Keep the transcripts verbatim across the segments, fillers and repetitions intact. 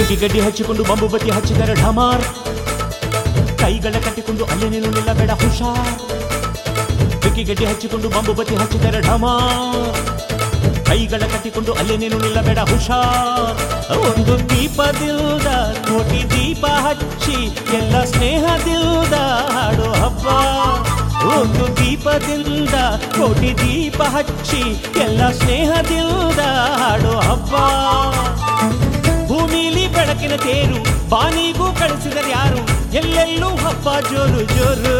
ಬೆಂಕಿ ಗಡ್ಡಿ ಹಚ್ಚಿಕೊಂಡು ಬಂಬು ಬತ್ತಿ ಹಚ್ಚಿದರೆ ಢಮಾರ್, ಕೈಗಳ ಕಟ್ಟಿಕೊಂಡು ಅಲ್ಲೇ ನೀನು ನಿಲ್ಲಬೇಡ ಹುಷಾರ್. ಬೆಂಕಿ ಗಡ್ಡಿ ಹಚ್ಚಿಕೊಂಡು ಬಂಬು ಬತ್ತಿ ಹಚ್ಚಿದರೆ ಢಮಾರ್, ಕೈಗಳ ಕಟ್ಟಿಕೊಂಡು ಅಲ್ಲೇ ನೀನು ನಿಲ್ಲಬೇಡ ಹುಷಾರ್. ಒಂದು ದೀಪದಿಲ್ದ ಕೋಟಿ ದೀಪ ಹಚ್ಚಿ ಎಲ್ಲ ಸ್ನೇಹದಿಲ್ದ ಹಾಡೋ ಹಬ್ಬ. ಒಂದು ದೀಪದಿಂದ ಕೋಟಿ ದೀಪ ಹಚ್ಚಿ ಎಲ್ಲ ಸ್ನೇಹದಿಲ್ದ ಹಾಡೋ ಹಬ್ಬ. ಭೂಮಿಲಿ ಬೆಳಕಿನ ತೇರು ಬಾನಿಗೂ ಕಳಿಸಿದರೆ ಯಾರು, ಎಲ್ಲೆಲ್ಲೂ ಹಬ್ಬ ಜೋರು ಜೋರು.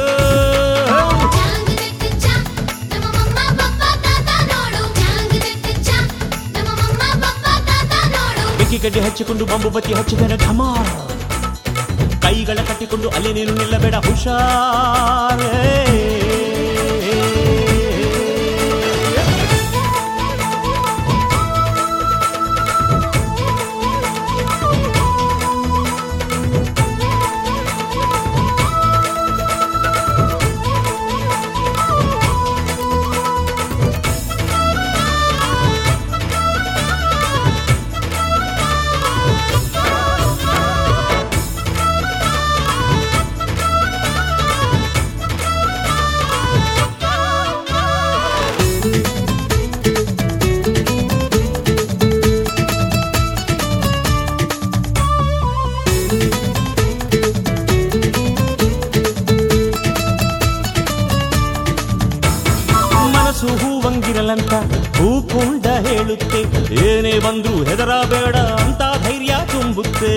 ಬೆಂಕಿ ಗಡ್ಡೆ ಹಚ್ಚಿಕೊಂಡು ಬಂಬು ಬತ್ತಿ ಹಚ್ಚಿದರೆ ಢಮಾರ್, ಕೈಗಳ ಕಟ್ಟಿಕೊಂಡು ಅಲ್ಲಿ ನೀನು ನಿಲ್ಲಬೇಡ ಹುಷಾರ್. ಹೂವಂಗಿರಲಂತ ಹೂಕುಂಡ ಹೇಳುತ್ತೆ, ಏನೇ ಬಂದ್ರು ಹೆದರಬೇಡ ಅಂತ ಧೈರ್ಯ ತುಂಬುತ್ತೆ.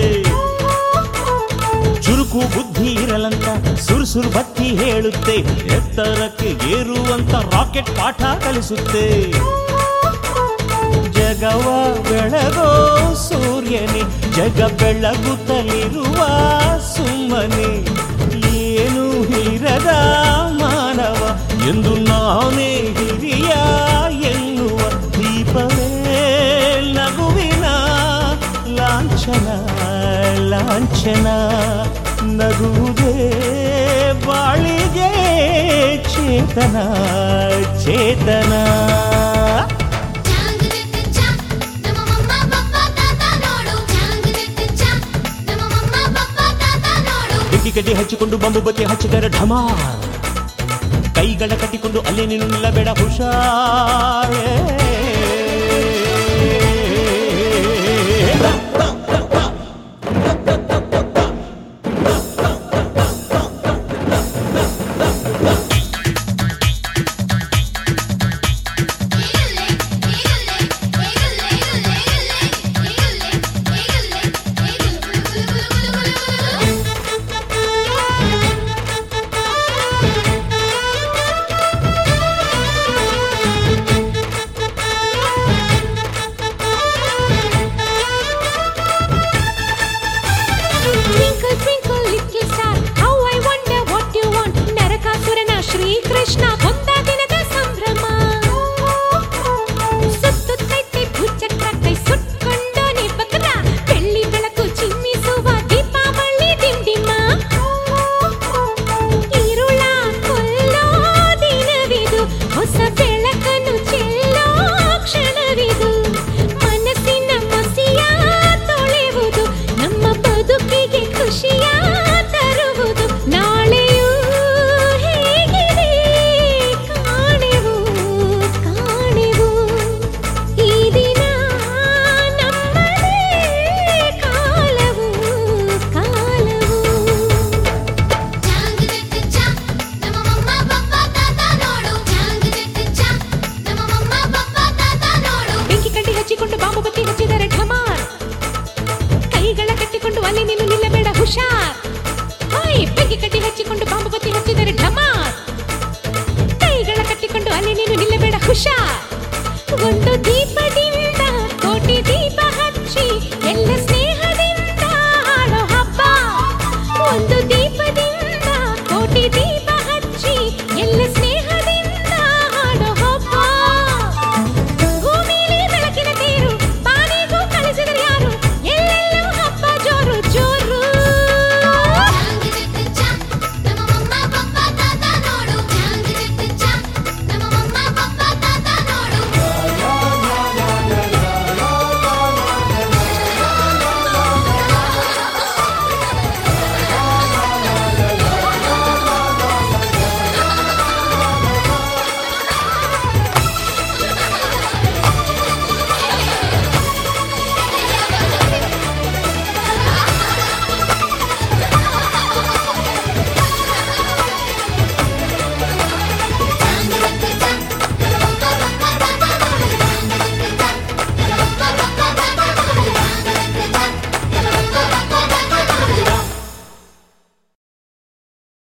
ಚುರುಕು ಬುದ್ಧಿ ಇರಲಂತ ಸುರ್ಸುರ್ ಬತ್ತಿ ಹೇಳುತ್ತೆ, ಎತ್ತರಕ್ಕೆ ಏರುವಂತ ರಾಕೆಟ್ ಪಾಠ ಕಲಿಸುತ್ತೆ. ಜಗವ ಬೆಳಗೋ ಸೂರ್ಯನೇ, ಜಗ ಬೆಳಗುತ್ತಲಿರುವ ಸುಮ್ಮನೆ, ಏನು ಇರದ ಮಾನವ ಎಂದು ನಾನೇ ಹಿರಿಯ ಎನ್ನುವ ದೀಪವೇ ನಗುವಿನ ಲಾಂಛನ ಲಾಂಛನ. ನಗುವುದೇ ಬಾಳಿಗೆ ಚೇತನ ಚೇತನ. ಬೆಂಕಿ ಗಡ್ಡೆ ಹಚ್ಚಿಕೊಂಡು ಬಂಬು ಬತ್ತಿ ಹಚ್ಚಿದರೆ ಢಮಾರ್, ಕೈಗಳ ಕಟ್ಟಿಕೊಂಡು ಅಲ್ಲೇ ನೀನು ನಿಲ್ಲಬೇಡ ಹುಷಾರ್. ಶ್ರೀಕೃಷ್ಣ ಬಂದ ದಿನದ ಸಂಭ್ರಮ, ಸುತ್ತುತ್ತೈತೆ ಭೂಚಕ್ರ ಕೈ ಸುಟ್ಕೊಂಡು ನಿಬಕ್ರ, ಬೆಳ್ಳಿ ಬೆಳಕು ಚಿಮ್ಮಿಸುವ ದೀಪಾವಳಿ ಡಿಂಡಿಮ. ಇರುಳ ಕೊಲ್ಲೋ ದಿನವಿದು, ಹೊಸ ಬೆಳಕನ್ನು ಚೆಲ್ಲೋ ಕ್ಷಣವಿದು. ಮನಸ್ಸಿನ ಮಸಿಯ ತೊಳೆಯುವುದು, ನಮ್ಮ ಬದುಕಿಗೆ ಖುಷಿಯ ತರುವುದು. ನಾಳೆಯೂ ಬಾಂಬು ಬತ್ತಿ ಹಚ್ಚಿದರೆ ಢಮಾರ್, ಕೈಗಳ ಕಟ್ಟಿಕೊಂಡು ಅಲ್ಲಿ ನೀನು ನಿಲ್ಲಬೇಡ ಹುಷಾರ್. ಬೆಂಕಿ ಕಟ್ಟಿ ಹಚ್ಚಿಕೊಂಡು ಬಾಂಬು ಬತ್ತಿ ಹಚ್ಚಿದರೆ ಢಮಾರ್, ಕೈಗಳ ಕಟ್ಟಿಕೊಂಡು ಅಲ್ಲಿ ನೀನು ನಿಲ್ಲಬೇಡ ಹುಷಾರ್. ಒಂದು ದೀಪದಿಂದ ಕೋಟಿ ದೀಪ ಹಚ್ಚಿ ಎಲ್ಲ